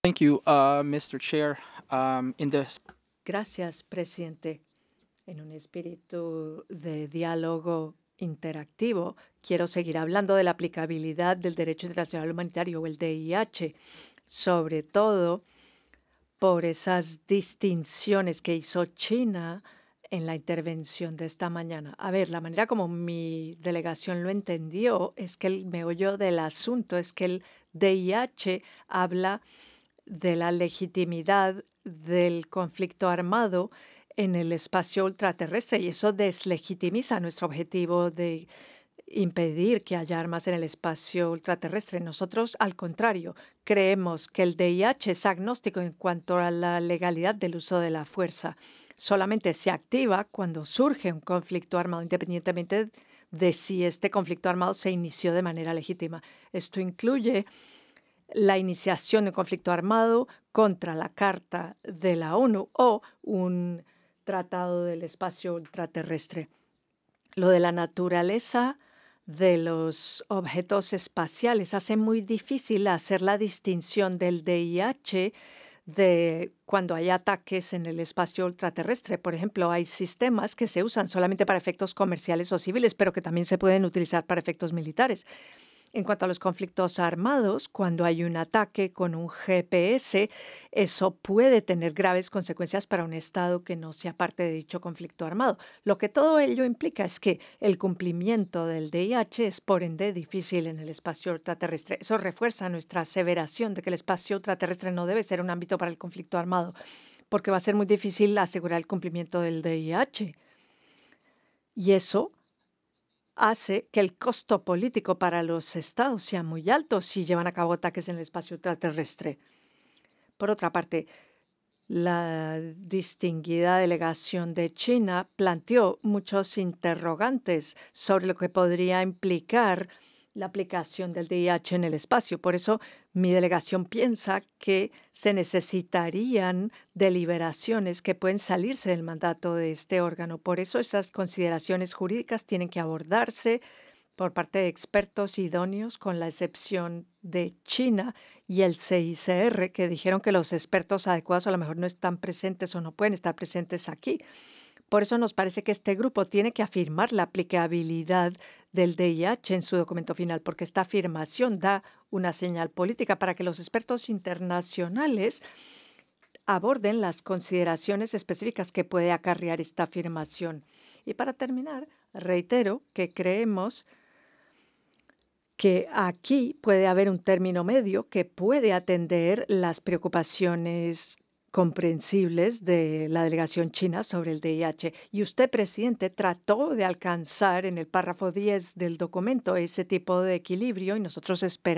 Thank you, Mr. Chair. In this Gracias, presidente. En un espíritu de diálogo interactivo, quiero seguir hablando de la aplicabilidad del derecho internacional humanitario o el DIH, sobre todo por esas distinciones que hizo China en la intervención de esta mañana. A ver, la manera como mi delegación lo entendió es que el meollo del asunto es que el DIH habla de la legitimidad del conflicto armado en el espacio ultraterrestre y eso deslegitimiza nuestro objetivo de impedir que haya armas en el espacio ultraterrestre. Nosotros, al contrario, creemos que el DIH es agnóstico en cuanto a la legalidad del uso de la fuerza. Solamente se activa cuando surge un conflicto armado, independientemente de si este conflicto armado se inició de manera legítima. Esto incluye la iniciación de un conflicto armado contra la Carta de la ONU o un tratado del espacio ultraterrestre. Lo de la naturaleza de los objetos espaciales hace muy difícil hacer la distinción del DIH de cuando hay ataques en el espacio ultraterrestre. Por ejemplo, hay sistemas que se usan solamente para efectos comerciales o civiles, pero que también se pueden utilizar para efectos militares. En cuanto a los conflictos armados, cuando hay un ataque con un GPS, eso puede tener graves consecuencias para un Estado que no sea parte de dicho conflicto armado. Lo que todo ello implica es que el cumplimiento del DIH es por ende difícil en el espacio ultraterrestre. Eso refuerza nuestra aseveración de que el espacio ultraterrestre no debe ser un ámbito para el conflicto armado, porque va a ser muy difícil asegurar el cumplimiento del DIH. Y eso hace que el costo político para los estados sea muy alto si llevan a cabo ataques en el espacio ultraterrestre. Por otra parte, la distinguida delegación de China planteó muchos interrogantes sobre lo que podría implicar la aplicación del DIH en el espacio. Por eso, mi delegación piensa que se necesitarían deliberaciones que pueden salirse del mandato de este órgano. Por eso, esas consideraciones jurídicas tienen que abordarse por parte de expertos idóneos, con la excepción de China y el CICR, que dijeron que los expertos adecuados a lo mejor no están presentes o no pueden estar presentes aquí. Por eso nos parece que este grupo tiene que afirmar la aplicabilidad del DIH en su documento final, porque esta afirmación da una señal política para que los expertos internacionales aborden las consideraciones específicas que puede acarrear esta afirmación. Y para terminar, reitero que creemos que aquí puede haber un término medio que puede atender las preocupaciones comprensibles de la delegación china sobre el DIH. Y usted, presidente, trató de alcanzar en el párrafo 10 del documento ese tipo de equilibrio y nosotros esperamos